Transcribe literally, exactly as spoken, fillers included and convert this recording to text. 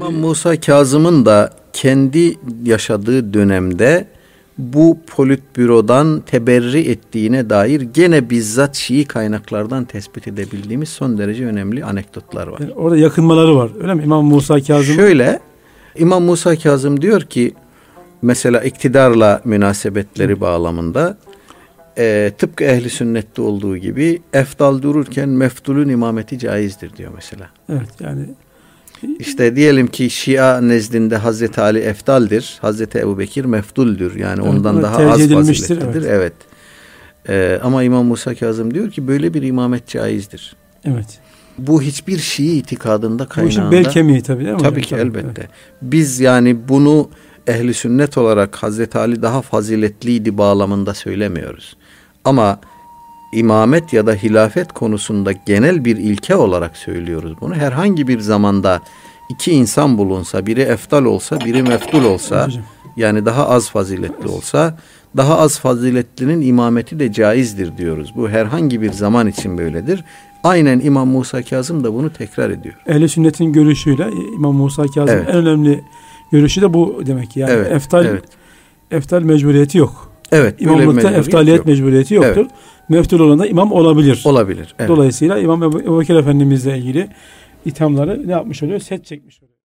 İmam Musa Kazım'ın da kendi yaşadığı dönemde bu politbürodan teberri ettiğine dair gene bizzat Şii kaynaklardan tespit edebildiğimiz son derece önemli anekdotlar var. Yani orada yakınmaları var, öyle mi? İmam Musa Kazım. Şöyle, İmam Musa Kazım diyor ki, mesela iktidarla münasebetleri bağlamında e, tıpkı ehli sünnette olduğu gibi eftal dururken meftulün imameti caizdir diyor mesela. Evet, yani İşte diyelim ki Şia nezdinde Hazreti Ali eftaldir, Hazreti Ebubekir meftuldür. Yani evet, ondan daha az faziletlidir. Evet. evet. Ee, ama İmam Musa Kazım diyor ki böyle bir imamet caizdir. Evet. Bu hiçbir Şii itikadında kaynağında. Bu işin bel kemiği tabii değil mi? Tabii hocam? ki Tabii, elbette. evet. Biz yani bunu ehli sünnet olarak Hazreti Ali daha faziletliydi bağlamında söylemiyoruz. Ama İmamet ya da hilafet konusunda genel bir ilke olarak söylüyoruz bunu. Herhangi bir zamanda iki insan bulunsa, biri eftal olsa, biri meftul olsa, yani daha az faziletli olsa, daha az faziletlinin imameti de caizdir diyoruz. Bu herhangi bir zaman için böyledir. Aynen İmam Musa Kazım da bunu tekrar ediyor. Ehl-i sünnetin görüşüyle İmam Musa Kazım evet. en önemli görüşü de bu demek. Yani evet, eftal evet. eftal mecburiyeti yok. Evet. İmamlıkta eftaliyet yok. mecburiyeti yoktur. Evet. Meftul olan da imam olabilir. Olabilir. Evet. Dolayısıyla İmam Ebu Bekir Efendimizle ilgili ithamları ne yapmış oluyor? Set çekmiş oluyor.